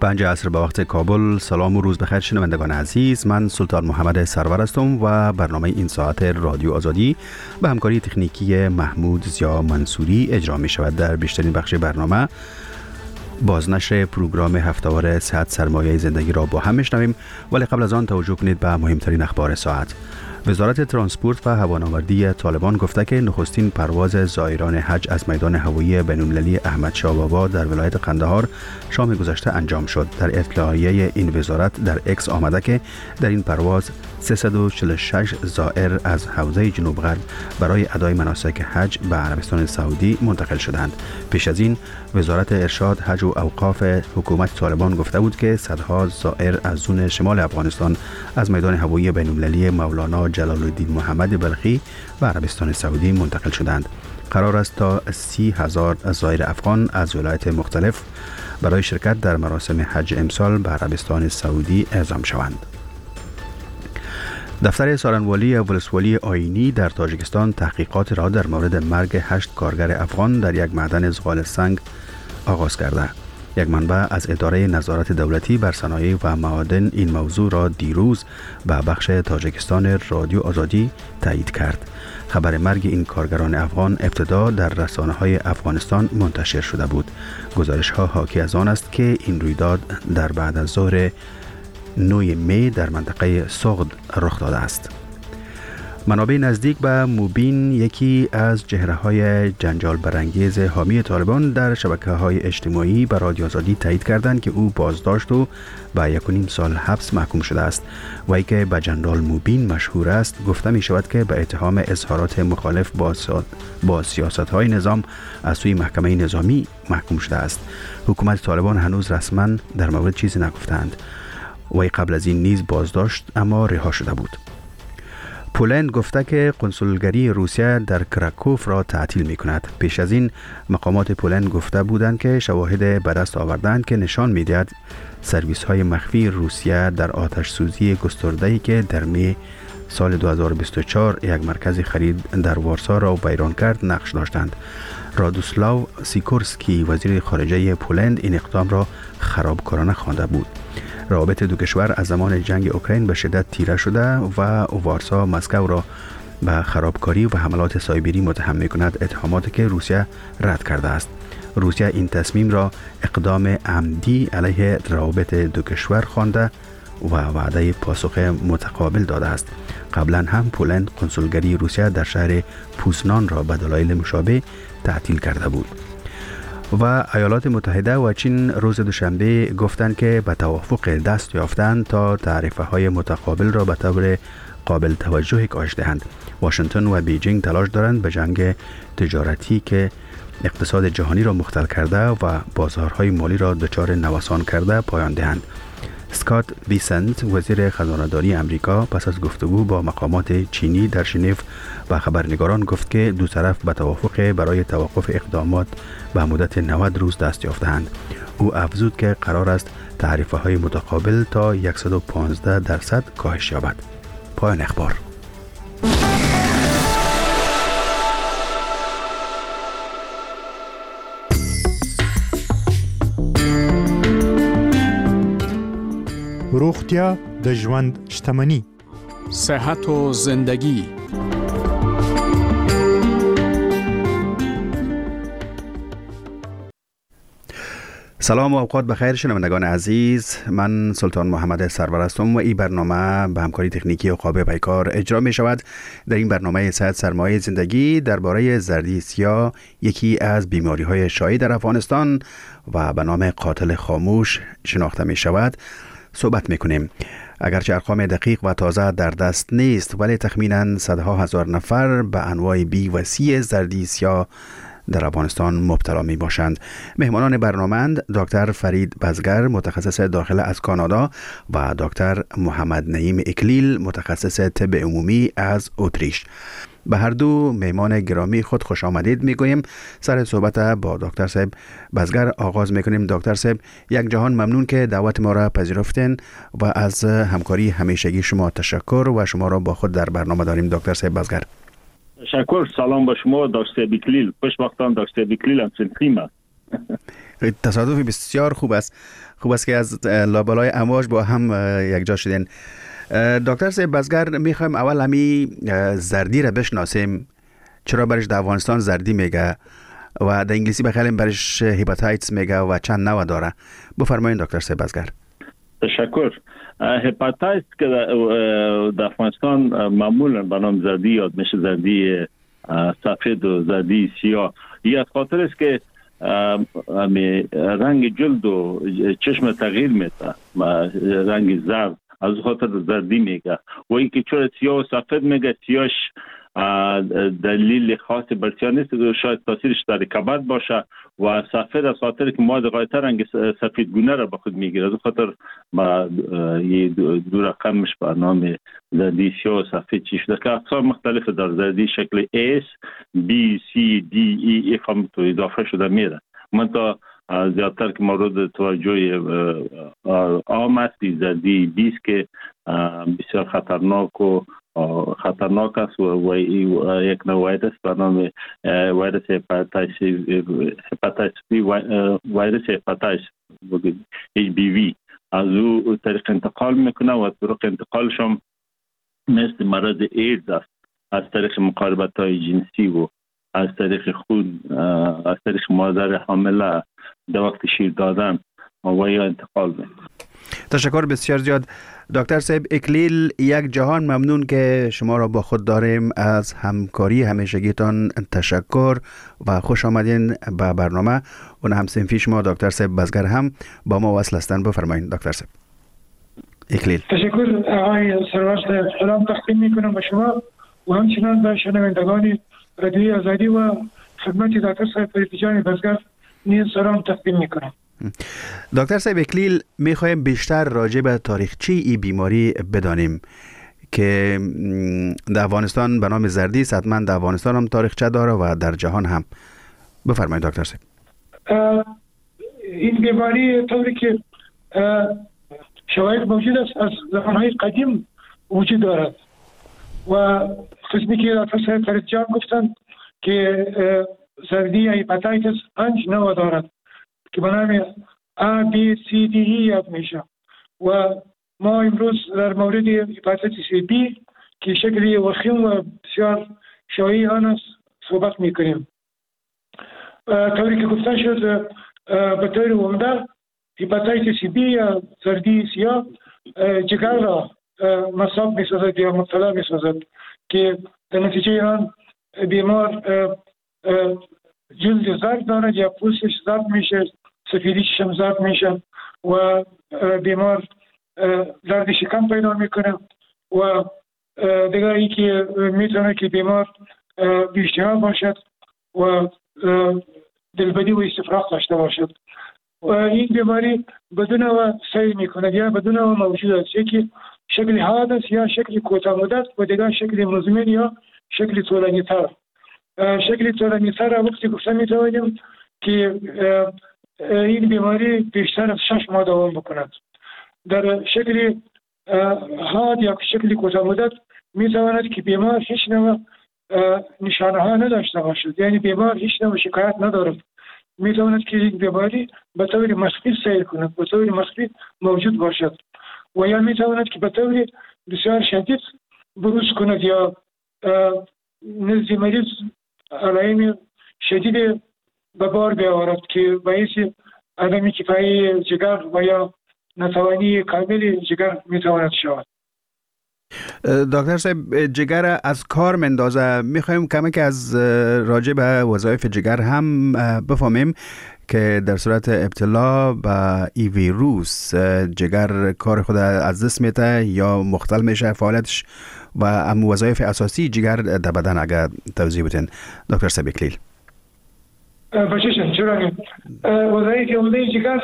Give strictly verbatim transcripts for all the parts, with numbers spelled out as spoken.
پنج عصر به وقت کابل. سلام و روز بخیر شنوندگان عزیز، من سلطان محمد سرور هستم و برنامه این ساعت رادیو آزادی به همکاری تکنیکی محمود زیا منصوری اجرا می شود. در بیشترین بخش برنامه بازنشر پروگرام هفته‌وار صحت سرمایه زندگی را با هم میشنویم، ولی قبل از آن توجه کنید به مهمترین اخبار ساعت. وزارت ترانسپورت و هوانوردی طالبان گفته که نخستین پرواز زائران حج از میدان هوایی بین‌المللی احمد شاه بابا در ولایت قندهار شام گذشته انجام شد. در اطلاعیه این وزارت در اکس آمده که در این پرواز سیصد و چهل و شش زائر از حوزه جنوب غرب برای ادای مناسک حج به عربستان سعودی منتقل شدند. پیش از این وزارت ارشاد، حج و اوقاف حکومت طالبان گفته بود که صدها زائر از زون شمال افغانستان از میدان هوایی بین‌المللی مولانا جلال الدین محمد بلخی به عربستان سعودی منتقل شدند. قرار است تا سی هزار زائر افغان از ولایت مختلف برای شرکت در مراسم حج امسال به عربستان سعودی اعزام شوند. دفتر سارنوالی ولسوالی آیینی در تاجیکستان تحقیقات را در مورد مرگ هشت کارگر افغان در یک معدن زغال سنگ آغاز کرده. یک منبع از اداره نظارت دولتی بر صنایع و معادن این موضوع را دیروز به بخش تاجیکستان رادیو آزادی تایید کرد. خبر مرگ این کارگران افغان ابتدا در رسانه‌های افغانستان منتشر شده بود. گزارش‌ها حاکی از آن است که این رویداد در بعد از ظهر نهم می در منطقه سغد رخ داده است. منابع نزدیک به موبین، یکی از چهره‌های جنجال برانگیز حامی طالبان، در شبکه‌های اجتماعی به رادیو آزادی تایید کردند که او بازداشت و به یک و نیم سال حبس محکوم شده است. وی که به جنرال موبین مشهور است، گفته می شود که به اتهام اظهارات مخالف با, با سیاست‌های نظام از سوی محکمه نظامی محکوم شده است. حکومت طالبان هنوز رسما در مورد چیزی نگفتند. وی قبل از این نیز بازداشت اما رها شده بود. پولند گفته که کنسولگری روسیه در کراکوف را تعطیل می کند. پیش از این مقامات پولند گفته بودند که شواهد به دست آوردند که نشان می دهد سرویس های مخفی روسیه در آتش سوزی گسترده‌ای که در می سال دو هزار و بیست و چهار یک مرکز خرید در وارسا را ویران کرد نقش داشتند. رادوسلاو سیکورسکی وزیر خارجه پولند این اقدام را خرابکارانه خوانده بود. روابط دو کشور از زمان جنگ اوکراین به شدت تیره شده و وارسا مسکو را به خرابکاری و حملات سایبری متهم می‌کند، اتهاماتی که روسیه رد کرده است. روسیه این تصمیم را اقدام عمدی علیه روابط دو کشور خوانده و وعده پاسخ متقابل داده است. قبلا هم پولند کنسولگری روسیه در شهر پوزنان را به دلایل مشابه تعطیل کرده بود. و ایالات متحده و چین روز دوشنبه گفتند که به توافق دست یافتند تا تعرفه‌های متقابل را به طور قابل توجهی کاهش دهند. واشنگتن و بیجینگ تلاش دارند به جنگ تجارتی که اقتصاد جهانی را مختل کرده و بازارهای مالی را دچار نوسان کرده پایان دهند. اسکات بیسنت وزیر خزانه‌داری امریکا پس از گفتگو با مقامات چینی در ژنو و خبرنگاران گفت که دو طرف به توافق برای توقف اقدامات به مدت نود روز دست یافتند. او افزود که قرار است تعرفه‌های متقابل تا صد و پانزده درصد کاهش یابد. پایان اخبار. روغتیا د ژوند شتمني. صحت و زندگی. سلام و اوقات بخیر شنوندگان عزیز، من سلطان محمد سرور هستم و این برنامه به همکاری تکنیکی عقاب پیکار اجرا می شود. در این برنامه صحت سرمایه زندگی درباره زردی سیاه، یکی از بیماری های شایع در افغانستان و به نام قاتل خاموش شناخته می شود، صحبت میکنیم. اگرچه ارقام دقیق و تازه در دست نیست، ولی تخمینا صدها هزار نفر به انواع بی و سی زردی سیاه در افغانستان مبتلا می باشند. مهمانان برنامه دکتر فرید بزگر متخصص داخله از کانادا و دکتر محمد نعیم اکلیل متخصص طب عمومی از اتریش. به هر دو مهمان گرامی خود خوش آمدید میگوییم. سر صحبت با دکتر صاحب بزگر آغاز میکنیم. دکتر صاحب، یک جهان ممنون که دعوت ما را پذیرفتین و از همکاری همیشگی شما تشکر و شما را با خود در برنامه داریم. دکتر صاحب بزگر. تشکر. سلام به شما دکتر بیکلیل. خوشبختان دکتر بیکلیل هم سنخیمه. تصادف بسیار خوب است. خوب است که از لابلای امواج با هم یک جا شدین. دکتر صاحب بزگر، میخوایم اول همی زردی را بشناسیم. چرا برش در افغانستان زردی میگه و در انگلیسی بخیلیم برش هپاتایتس میگه و چند نوع داره؟ بفرمایید دکتر صاحب بزگر. تشکر. هپاتایتس که در افغانستان معمولا به نام زردی یاد میشه، زردی سفید و زردی سیاه. این از خاطر است که رنگ جلد و چشم تغییر میده، رنگ زرد، از خاطر زردی میگه. و اینکه چرا سیاه و سفید میگه، سیاهش دلیل خاص برسیار نیست، شاید تاثیرش در کبد باشه، و سفید از خاطر که مواد غایطه رنگ سفید گونه را به خود میگیره، از خاطر با یه دو رقمش به نام زردی سیاه و سفید چی شده که اقسام مختلف در زردی شکل S, B, C, D, E, F هم تو اضافه شده میره. من تا زیادتر که مورد توجه عام است زردی بیست که بسیار خطرناک و خطرناک است و یک نوع ویروس به نام ویروس هپاتایتس هپاتایتس بی، ویروس هپاتایتس اچ بی وی از او طریق انتقال میکنه و طرق انتقالش هم مثل مرض ایدز است، از طریق مقاربت های جنسی و از طریق خون، از طریق مادر حامله در وقت شیر دادن و یا انتقال میکنه. تشکر بسیار زیاد دکتر صاحب اکلیل. یک جهان ممنون که شما را با خود داریم. از همکاری همیشگیتان تشکر و خوش آمدین به برنامه. اون هم صنفی شما دکتر صاحب بزگر هم با ما وصل هستن. بفرمایید دکتر صاحب اکلیل. تشکر آقای سرور صاحب. سلام تقدیم میکنم به شما و همچنان به شنوندگان رادیوی آزادی و خدمت دکتر صاحب فریدی جان بزگر نیز سلام تقدیم میکنم. دکتر صاحب اکلیل، میخوایم بیشتر راجع به تاریخچه این بیماری بدانیم که در افغانستان به نام زردی است. حتما در افغانستان هم تاریخچه داره و در جهان هم. بفرمایید دکتر صاحب. این بیماری طوری که شواهد موجود است از زمانهای قدیم وجود دارد و قسمی که دکتر صاحب فریدی جان گفتند که زردی یا هپاتایتس پنج نوع دارد که به نام A, B, C, D, E یاد میشه و ما امروز در مورد هپاتیتس B که شکلی وخیم و بسیار شایع آن است صحبت میکنیم. طوری که گفته شد به طور عمده هپاتیتس B یا زردی سیاه جگر را مصاب میسازد یا مبتلا میسازد که در نتیجه آن بیمار جلد زرد دارد یا پوستش زرد میشه، سفیدیش هم زرد میشه و بیمار درد شکم پیدا میکنه و دیگر ای که میتونه که بیمار بیشتر باشد و دلبدی و استفراغ داشته باشد و این بیماری بدون و سیر میکنه یا بدون و موجود است، یکی شکل حاد است یا شکل کوتاه مدت و دیگر شکل مزمن یا شکل طولانی تر. شکل طولانی تر وقتی گفته میتوانیم که این بیماری بیشتر از شش ماه دوام بکند. در شکل حاد یا شکل کوتاه مدت میتواند که بیمار هیچ نوع نشانه ها نداشته باشد، یعنی بیمار هیچ نوع شکایت ندارد. میتواند که این بیماری به طور مخفی سیر کند، به طور مخفی موجود باشد و یا میتواند که به طور بسیار شدید بروز کند یا نزد مریض علائم شدید به بار بیاورد که باعث عدم کفایی جگر و یا ناتوانی کامل جگر میتواند شود. دکتر صاحب جگر از کار مندازه. میخوایم کمی که از راجع به وظایف جگر هم بفهمیم که در صورت ابتلا به ای ویروس جگر کار خود از دست میده یا مختل میشه فعالیتش و هم وظایف اساسی جگر در بدن اگر توضیح بدین دکتر صاحب اکلیل. باششن چرا نیم وظایف عمده جگر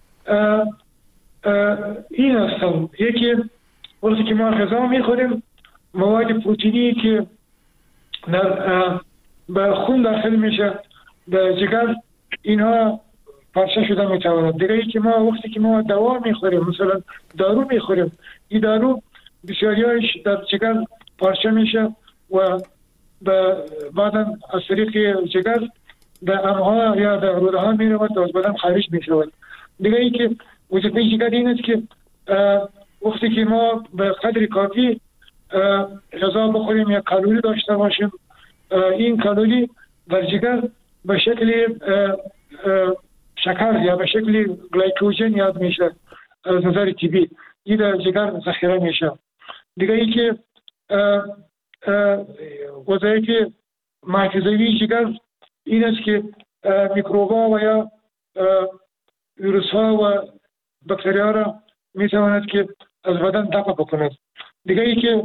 این هستن. یکی وقتی که ما غذا میخوریم مواد پروتئینی که در به خون داخل میشه به جگر اینها پارچه شده میتواند. دیگه ای که ما وقتی که ما دوا میخوریم مثلا دارو میخوریم این دارو بسیاریش در جگر پارچه میشه و بعدا از طریق جگر در امعا یا در روده ها می رود و از بدن خارج می شود. دیگه ای که وظیفه جگر این است که وقتی که ما به قدر کافی غذا بخوریم یا کالری داشته باشیم، این کالری در جگر به شکل شکر یا به شکل گلیکوژن یاد میشه از نظر طبی، این در جگر ذخیره میشه. دیگه ای که وظایف محافظوی جگر این است که میکروبا و یا ویروس ها و باکتریا را میتواند که از بدن دفع بکند. دیگه ای که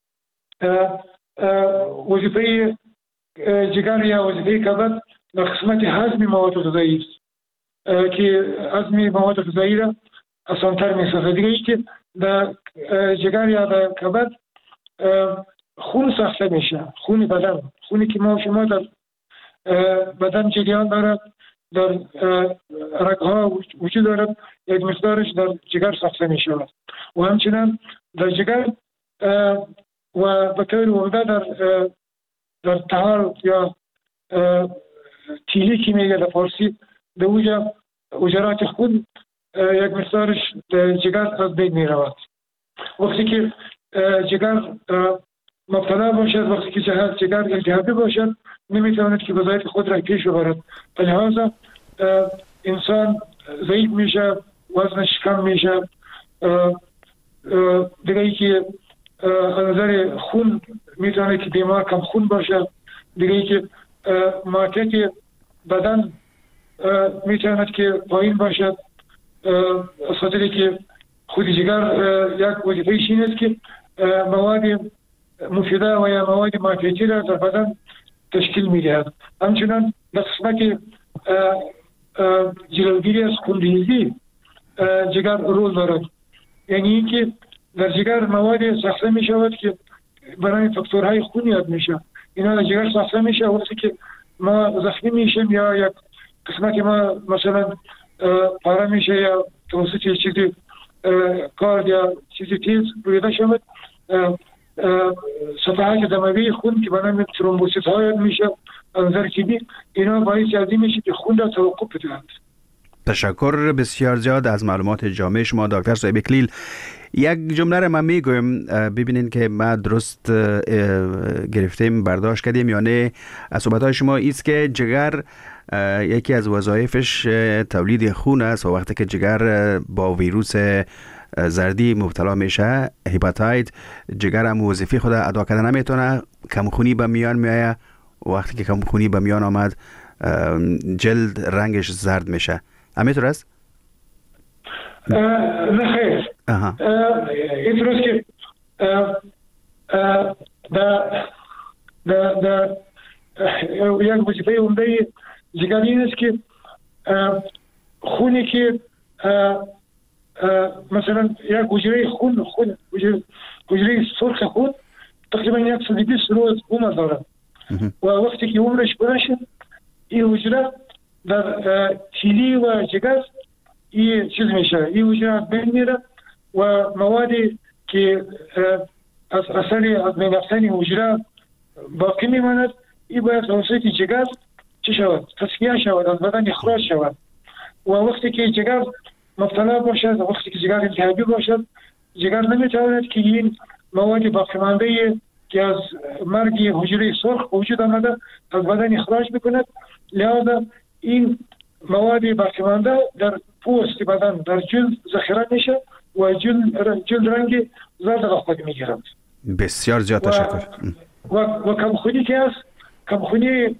وظیفه جگر یا وظیفه کبد در قسمت هضم مواد غذایی است که هضم مواد غذایی را آسان‌تر می‌سازد. دیگه ای که در جگر یا در کبد خون ساخته میشه، خون بدن، خونی که ما شما در بدن جریان دارد، در رگ‌ها وجود دارد، یک مقدارش در جگر ساخته میشه و همچنین در جگر و به طور عمده در در طحال یا تیلی که میگه در فارسی در اوجا اجرات خون یک مقدارش در جگر از بین میرود. وقتی که جگر مبتلا باشد، وقتی که جگر التهابی باشد، نمیتواند که وظایف خود را پیش ببرد. لذا انسان ضعیف میشه، وزنش کم میشه. دیگه ای که از نظر خون میتونه که بیمار کم خون باشه. دیگه ای که مارکت بدن میتواند که پایین باشد، از خاطری که خود جگر یک وظیفه‌اش این است که مواد مفیده و یا مواد مارکتی را در بدن تشکیل میدهد. همچنان در قسمت جلوگیری از خونریزی جگر رول دارد، یعنی اینکه در جگر مواد ساخته می شود که برای فاکتورهای خون یاد میشه. اینا در جگر ساخته میشه وقتی که ما زخمی میشیم یا یک قسمت ما مثلا پاره میشه یا توسط چیزی کارد یا چیزی تیز بریده شود، صفحات دموی خون که برای ترومبوسیت ها یاد میشه از نظر طبی، اینا باعث از این میشه که خون را توقف بدهند. تشکر بسیار زیاد از معلومات جامع شما دکتر صاحب اکلیل. یک جمله را من میگویم ببینین که ما درست گرفتیم برداشت کردیم یا نه. از صحبت‌های شما ایست که جگر یکی از وظایفش تولید خون است و وقتی که جگر با ویروس زردی مبتلا میشه، هپاتایت، جگر هم وظیفه خود ادا کردن نمیتونه، کمخونی به میان میایه. وقتی که کمخونی به میان آمد جلد رنگش زرد میشه. همینطور است؟ نه خیر. این درست که در یک وظیفه عمده جگر این است که خونی که مثلا یک حجره خون خون حجره سرخ خون تقریبا صد و بیست روز عمر دارد و وقتی که عمرش برشه این حجره در تیلی و جگر این چیز میشه، این حجره از بین میره و موادی که از اثر از بین رفتن حجره باقی میماند، این باید توسط جگر چه شود؟ تصفیه شود، از بدن اخراج شود. و وقتی که جگر مبتلا باشد، وقتی که جگر التهابی باشد، جگر نمیتواند که این مواد باقی مانده که از مرگ حجره سرخ وجود آمده از بدن اخراج بکند. لذا این مواد باقی مانده در پوست بدن در جلد ذخیره میشه و جلد جلد رنگ زرد را خود میگیرد. بسیار زیاد تشکر. و و کمخونی که است، کمخونی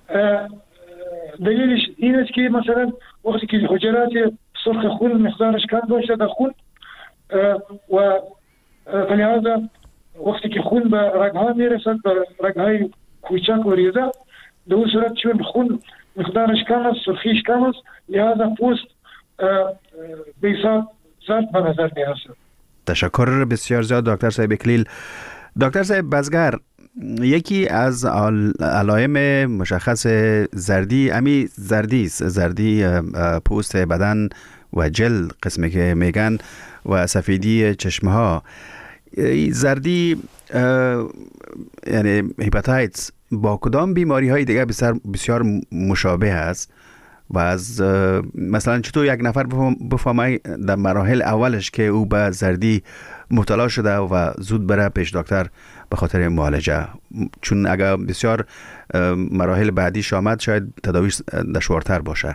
دلیلش این است که مثلا وقتی که حجرات سرخ خون مقدارش کم باشه در خون و فلهذا وقتی که خون به رگها میرسد، به رگهای کوچک و ریزه، در اون صورت چون خون مقدارش کم است، سرخیش کم است، لذا پوست به حساب زرد به نظر میرسد. تشکر بسیار زیاد دکتر صاحب اکلیل. دکتر صاحب بزگر، یکی از علائم مشخص زردی امی زردی است، زردی پوست بدن و جلد قسمی که میگن و سفیدی چشمه ها. زردی یعنی هپاتایتس با کدام بیماری های دیگه بسیار بسیار مشابه است و از مثلا چطور یک نفر بفهمه در مراحل اولش که او به زردی مبتلا شده و زود بره پیش دکتر به خاطر معالجه، چون اگر بسیار مراحل بعدیش آمد شاید تداویش دشوارتر باشه.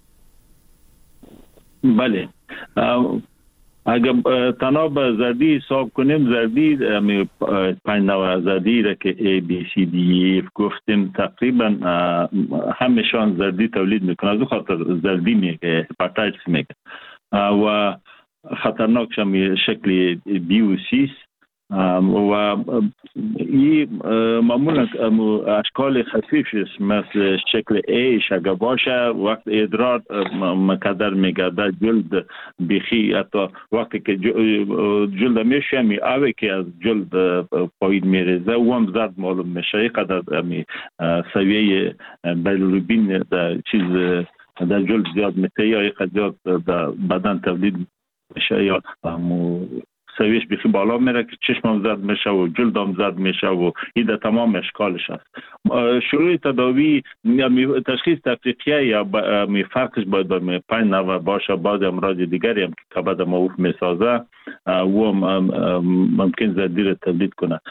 بله، اگر تنها به زردی حساب کنیم، زردی پنج نوع زردی را که A, B, C, D, E, F گفتیم تقریبا همشان زردی تولید میکنه. از خاطر زردی میگه، هپاتیتس میگه و خطرناکش هم شکل بی و سی و این معمولا اشکال خفیفش مثل شکل ایش اگر باشه وقت ادرار مقدر میگرده جلد بیخی، حتی وقتی که جلد میشه می آوه که از جلد پایین میریزه و هم زرد معلوم میشه. قدر سویه بیلیروبین در چیز در جلد زیاد میشه یا یک زیاد در بدن تولید میشه یا سویش بیخی بالا میره که چشمم زرد میشه و جلدم زرد میشه و این در تمام اشکالش است. شروع تداوی تشخیص تفریقیه یا فرقش باید با پنج نوع باشه. بعض امراض دیگری هم که کبد موف میسازه و ممکن زردی را تولید کنه.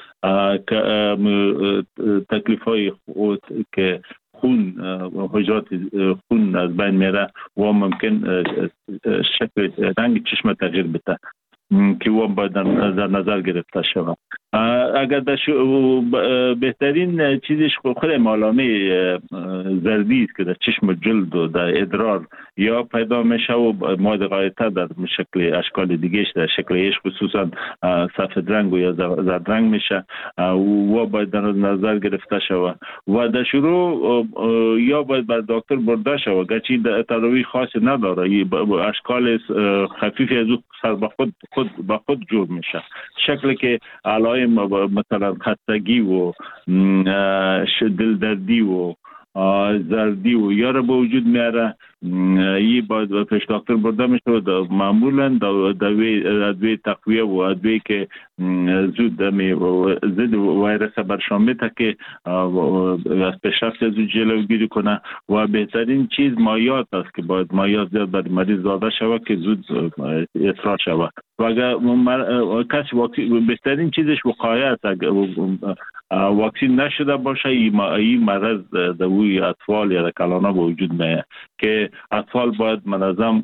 تکلیف های که خون حجرات خون از بین میره و ممکن شکل رنگ چشم تغییر بده که او باید در نظر گرفته شود. اگر بهترین چیزش خود علامه زردی است که در چشم جلد و در ادرار یا پیدا میشه و مورد غایطه در شکل اشکال دیگهش در شکل ایش خصوصا سفید رنگ و یا زرد رنگ میشه و باید در نظر گرفته شود و در شروع یا باید بر دکتر برده شود گرچه تداوی خاصی نداره. اشکال خفیفی از سر به خود خود با خود جور میشه. شکلی که علائم مثلا خستگی و دل دردی و زردی و یا را به وجود میاره، این باید پیش دکتر برده میشه. معمولا ادویه تقویه و ادویه که زود ضد ویروس برشان میده که از پیشرفت زود جلوگیری کنه و بهترین چیز مایعات است که باید مایعات زیاد بر مریض داده شود که زود اخراج شود و اگر کسی واکسین بهترین چیزش وقایه است. اگر واکسین نشده باشه این مرض دوی اطفال یا کلانا به وجود میاد که اطفال باید منظم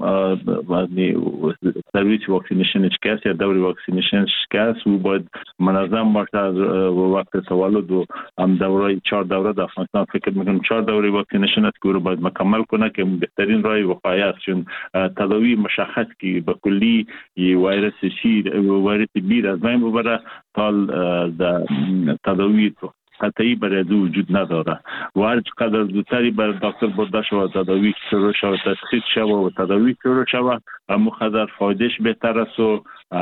سرویس واکسینیشن شکست یا دوری واکسینیشن شکست و باید منظم باشه از وقت تولد و هم دوره چهار دوره در افغانستان فکر میکنم چهار دوره واکسینیشن است که رو باید مکمل کنه که بهترین راه وقایه است، چون تداوی مشخص که به کلی ویروس سی ویروس بی از بین ببره تا تداوی قطعی برای دو وجود نداره و هر چقدر زودتری بر دکتر برده شود تداوی شروع شود تشخیص شود و تداوی شروع شود اما قدر فایدهش بهتر است و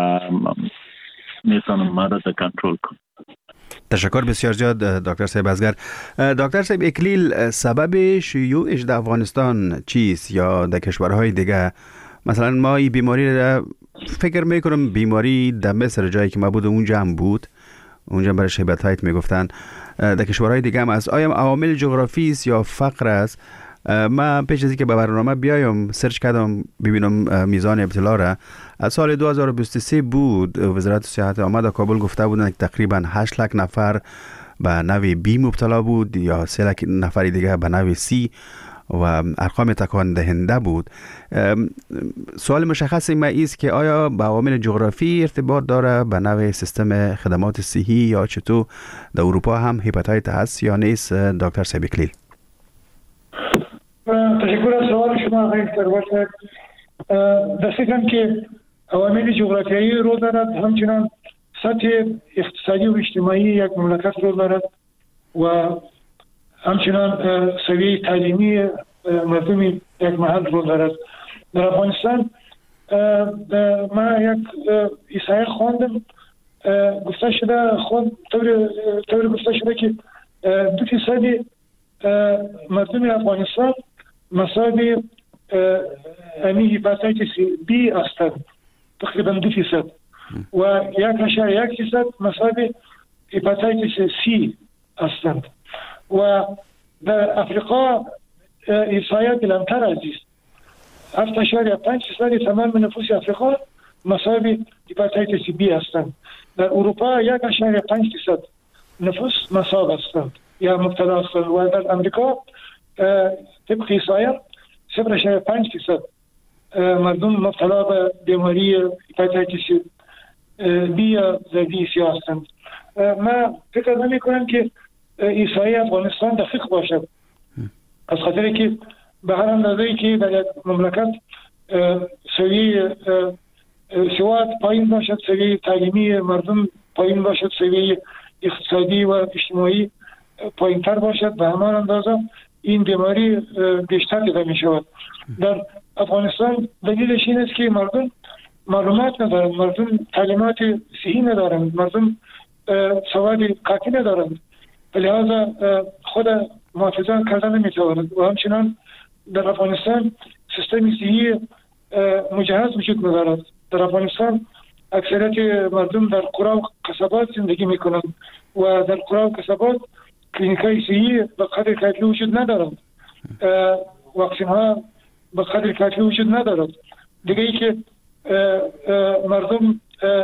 میتونم مرض کنترل کنم. تشکر بسیار زیاد دکتر صاحب ازگر. دکتر صاحب اکلیل، سبب شیوعش در افغانستان چیست یا در کشورهای دیگه؟ مثلا ما این بیماری را فکر میکنم بیماری در مصر جایی که ما بود اونجا هم بود، اونجا برای هپاتیت میگفتن. در کشورهای دیگه هم از آیا عوامل جغرافی است یا فقر است؟ من پیش از اینکه به برنامه بیایم سرچ کردم ببینم میزان ابتلا را. از سال دو هزار و بیست و سه بود وزارت صحت آمد کابل گفته بودن که تقریبا هشت لک نفر به نوع بی مبتلا بود یا سه لک نفر دیگه به نوع سی و ارقام تکان دهنده بود. سوال مشخص ما است که آیا با عوامل جغرافی ارتباط داره به نوع سیستم خدمات صحی یا چطور در اروپا هم هپاتیت هست یا نیست؟ دکتر صاحب اکلیل. تشکر از سوال شما آقای ثروت صاحب. دستگاه که عوامل جغرافیایی رو دارد، همچنان سطح اقتصادی و اجتماعی یک مملکت رو دارد و همچنان سویه تعلیمی مردم یک محل رو دارد. در افغانستان ما یک احصایه خواندم گفته شده خود طور گفته شده که دو فیصد مردم افغانستان مصاب امی هپاتیتس بی هستند، تقریبا دو فیصد و یک اشاره یک فیصد مصاب هپاتیتس سی هستند و در افریقا ایسایه بلندتر از است. هفت اشاریه پنج درصد تمام نفوس افریقا مصاب هپاتیتس بی هستند. در اروپا یک اشاریه پنج درصد نفوس مصاب هستند یا مبتلا هستند و در امریکا طبق ایسایه صفر اشاریه پنج درصد مردم مبتلا به بیماری هپاتیتس بی یا زردی سیاه هستند. من فکر نمی کنم که ایسایی افغانستان دقیق باشد، از خاطر که به هر اندازه‌ای که در یک مملکت سویه سواد پایین باشد، سویه تعلیمی مردم پایین باشد، سویه اقتصادی و اجتماعی پایین تر باشد، به همان اندازه این بیماری بیشتر دیده می شود. در افغانستان دلیلش این است که مردم معلومات ندارند، مردم تعلیمات صحیح ندارند، مردم سواد کافی ندارند، لذا خود محافظت کردن نمیتوانند و همچنان در افغانستان سیستم صحی مجهز وجود ندارد. در افغانستان اکثریت مردم در قرى و قصبات زندگی میکنند و در قرى و قصبات کلینیکای صحی به قدر کافی وجود ندارند، واکسن ها به قدر کافی وجود ندارد. دیگه ای که مردم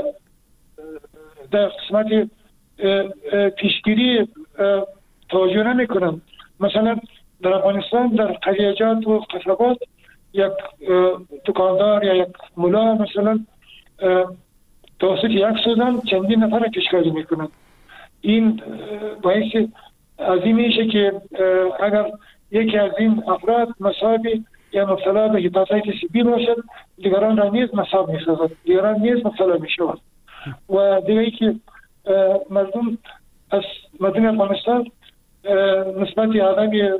در قسمت پیشگیری توجه نمی کنند. مثلا در افغانستان در قریجات و قصبات یک دکاندار یا یک ملا مثلا توسط یک سوزن چندین نفر کشکاری می کنند. این باعث عظیم میشه که اگر یکی از این افراد مصاب یا مبتلا به هپاتیتس بی باشد، دیگران را نیز مصاب می سازد، دیگران نیز مبتلا می شود. و دیگه ای که مردم از مردم افغانستان نسبت عدم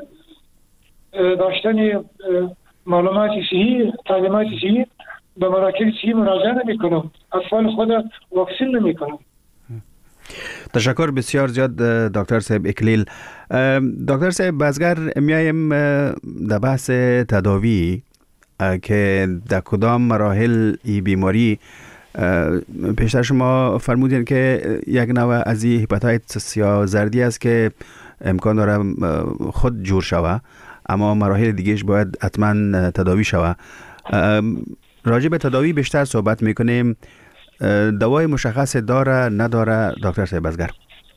داشتن معلومات صحیح، تعلیمات صحیح به مراکز صحیح مراجعه نمی کنند، اطفال خود واکسن نمی کنند. تشکر بسیار زیاد دکتر صاحب اکلیل. دکتر صاحب بازگر میایم در بحث تداوی که در کدام مراحل این بیماری پیشتر شما فرمودین که یک نوع از این هپاتیتس یا زردی است که امکان داره خود جور شوه، اما مراحل دیگهش باید حتما تداوی شوه. راجع به تداوی بیشتر صحبت میکنیم. دوای مشخص داره نداره دکتر صاحب بازگر؟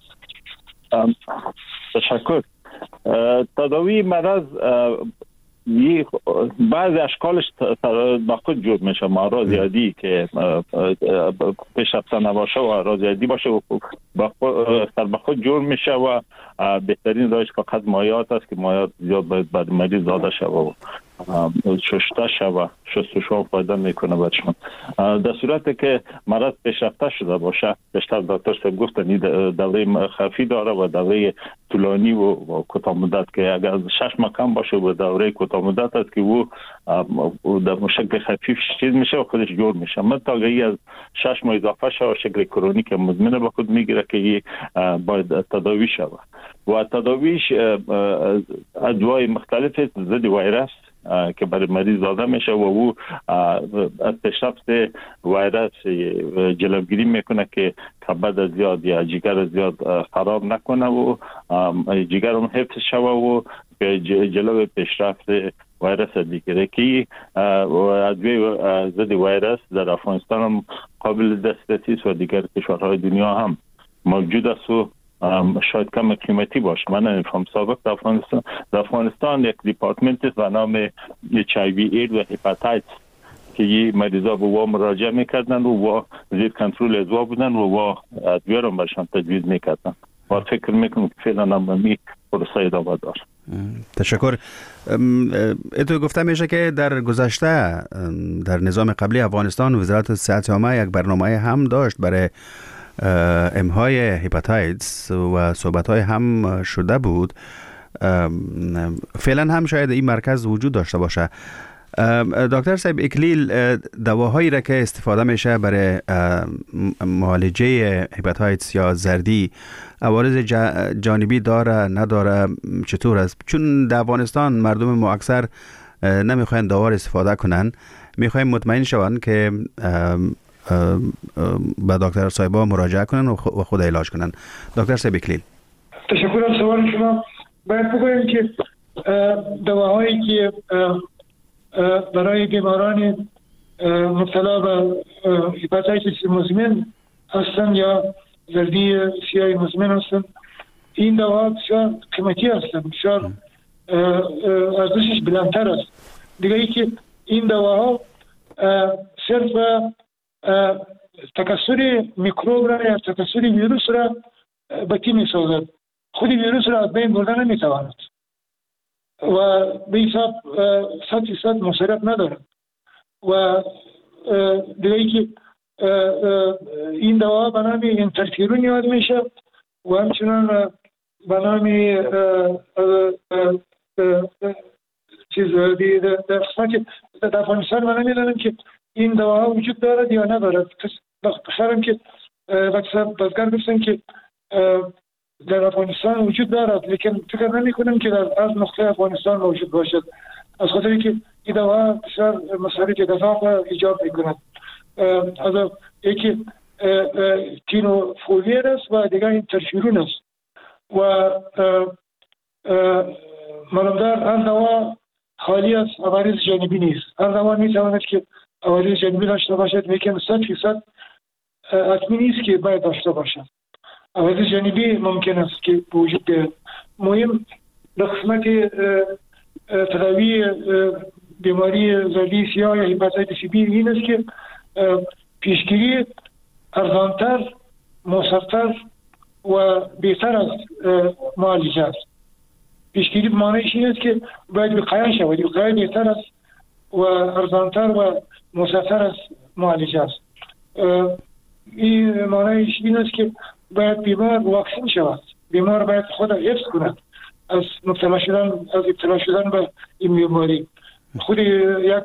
تشکر. تداوی مرض یه بعضی اشکالش با خود جور میشه. ما زیادی که پیشرفته نباشه و رازیادی باشه و سر به خود جور میشه و بهترین راهش فقط مایعات است که مایعات زیاد باید بعد مریض داده شود و شسته شود، شستشو فایده میکنه برشون. در صورتی که مرض پیشرفته شده باشه، بیشتر دکتر صاحب گفتن این دوره خفی داره و دوره طولانی و کوتاه مدت که اگر شش ماه کم باشه و دوره کوتاه مدت است که او در شکل خفیف چیز میشه و خودش جور میشه. متأگی از شش ماه اضافه شود شکل کرونیک مزمن به خود میگیره که باید تداوی شود و تداویش ادوای مختلف ضد ویروس که برای مریض داده میشه و او از پیشرفت ویروس جلوگیری میکنه که کبد زیاد یا جگر زیاد خراب نکنه و جگر هم حفظ شوه و جلو پیشرفت ویروس بگیره که ادویه ضد ویروس در افغانستان هم قابل دسترسی است و دیگر کشورهای دنیا هم موجود است و شاید کم قیمتی باشه. من نمیفهم سابق در افغانستان در افغانستان یک دیپارتمنت است به نام اچ آی وی اید و هپاتیتس که یه مریضا به وا مراجعه میکردن و وا زیر کنترل از وا بودن و وا ادویه رو برشان تجویز میکردن و فکر میکنم که فعلا نمی پروسه ادامه داره. تشکر. اتو گفته میشه که در گذشته در نظام قبلی افغانستان وزارت صحت عامه یک برنامه هم داشت برای امهای هپاتیتس و صحبت‌های هم شده بود. فعلا هم شاید این مرکز وجود داشته باشه. دکتر صاحب اکلیل، دواهایی را که استفاده میشه برای معالجه هپاتیتس یا زردی عوارض جانبی داره نداره، چطور است؟ چون در افغانستان مردم ما اکثر نمیخواین دوا استفاده کنن، میخوایم مطمئن شوند که به دکتر صاحبا مراجعه کنن و خود علاج کنن. دکتر صاحب اکلیل. تشکر از سوال شما. باید بگویم که دواهایی که برای بیماران مبتلا به هپاتیتس مزمن هستند یا زردی سیاه مزمن هستند، این دواها بسیار قیمتی هستند، بسیار ارزشش بلندتر است. دیگه ای که این دواها صرف تکثر میکروب را یا تکثر ویروس را بطی می سازد، خود ویروس را از بین بردن نمی تواند و به حساب صد فیصد مصرف ندارد. و دیگه ای که این دوا به نام انترفیرون یاد میشه و همچنان به نام چیز در قسمت در افغانستان من نمیدانم که این دواها وجود دارد یا ندارد. بخیرم که بازگر گفتن که در افغانستان وجود دارد، لیکن فکر نمی کنم که در از نقطه افغانستان موجود باشد، از خاطر که این دوا بسیار مصارف دفاق ایجاد می کند. از یکی تینوفوویر است و دیگر انترفیرون است و معلومدار هر دوا خالی از عوارض جانبی نیست. هر دوا می تواند که عوارض جانبی داشته باشد، لیکن صد فیصد حتمی نیست که باید داشته باشد. عوارض جانبی ممکن است که وجود بیاید. مهم در قسمت تداوی بیماری زردی سیاه یا هپاتیتس بی این است که پیشگیری ارزانتر، موثرتر و بهتر از معالجه است. پیشگیری معنیش این است که باید وقایه شود. وقایه بهتر است و ارزانتر و موثرتر از معالجه است. این معنیش این است که باید بیمار واکسین شود. بیمار باید خود حفظ کند از مبتلا شدن از ابتلا شدن به این بیماری. خود یک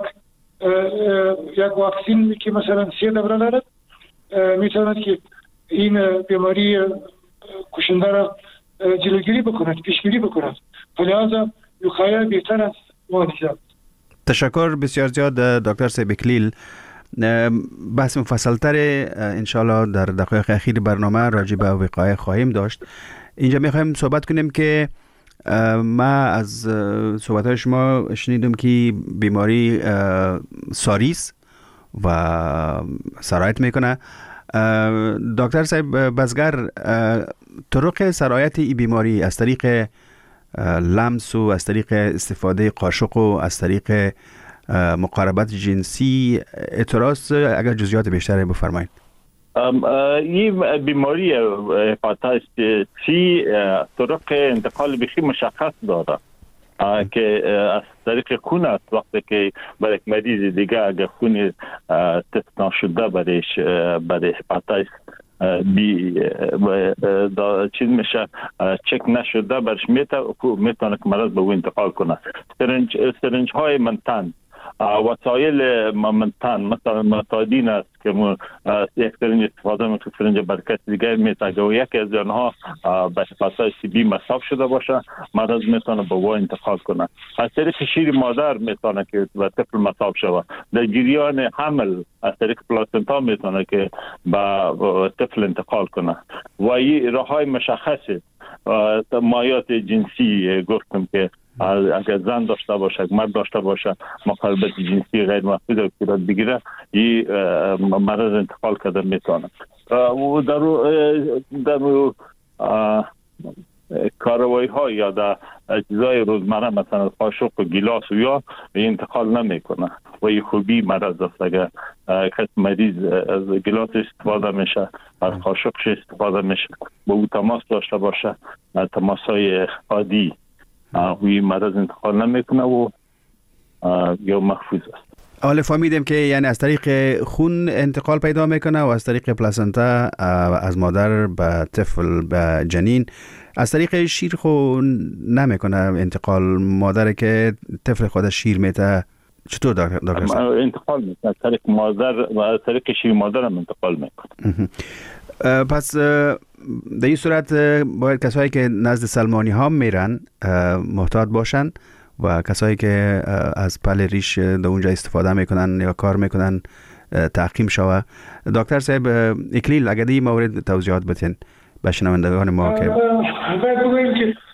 یک واکسین که مثلا سه دوره دارد میتواند که این بیماری کشنده را جلوگیری بکند، پیشگیری بکند. لذا وقایه بهتر از معالجه. تشکر بسیار زیاد دکتر صاحب اکلیل. بحث مفصلتر انشالله در دقایق اخیر برنامه راجع به وقایه خواهیم داشت. اینجا میخوایم صحبت کنیم که ما از صحبت‌های شما شنیدم که بیماری ساریس و سرایت میکنه. دکتر صاحب بزگر، طرق سرایت این بیماری از طریق لمس و از طریق استفاده قاشق و از طریق مقاربت جنسی اعتراض، اگر جزئیات بیشتری بفرمایید. این بیماری هپاتیتس سی طرق انتقال بخی مشخص داره که از طریق خون است. وقتی که برای یک مریض دیگه اگر خون تست نشده برایش برای هپاتیتس بی چیز میشه چک نشده برش میتونه که مرض به او انتقال کنه. سرنج سرنج های منتن، وسایل منتن مثلا متادین است که ما یک سرنج استفاده میکنیم، سرنج برکت دیگه میتونه و یکی از آنها به هپاتیتس بی مصاب شده باشه، مرض میتونه به او انتقال کنه. از طریق شیر مادر میتونه که به طفل مصاب شود. در جریان حمل از طریق پلاسنتا میتونه که به طفل انتقال کنه و این راههای مشخصه. مایات جنسی گفتم که اگر زن داشته باشه، مرد داشته باشه، مقاربت جنسی غیر محفوظ رو صورت بگیره، این مرض انتقال کرده میتونه. و در در کاروائی ها یا در اجزای روزمره مثلا قاشق و گیلاس و یا انتقال نمیکنه و این خوبی مرض است. اگر کس مریض از گیلاس استفاده میشه، از قاشقش استفاده میشه، با او تماس داشته باشه، تماس های عادی وی مرض انتقال نمیکنه و یا محفوظ است. حالا فهمیدیم که یعنی از طریق خون انتقال پیدا میکنه و از طریق پلاسنتا از مادر به طفل به جنین. از طریق شیر خو نمیکنه انتقال، مادر که طفل خودش شیر میته چطور دکتر؟ انتقال میکنه از طریق مادر و از طریق شیر مادر هم انتقال میکنه. پس در این صورت باید کسایی که نزد سلمانی ها میرن محتاط باشن و کسایی که از پل ریش در اونجا استفاده میکنن یا کار میکنن تحقیم شوه. دکتر صاحب اکلیل اگر این مورد توضیحات بتین به شنوندگان ما که باید بگویم که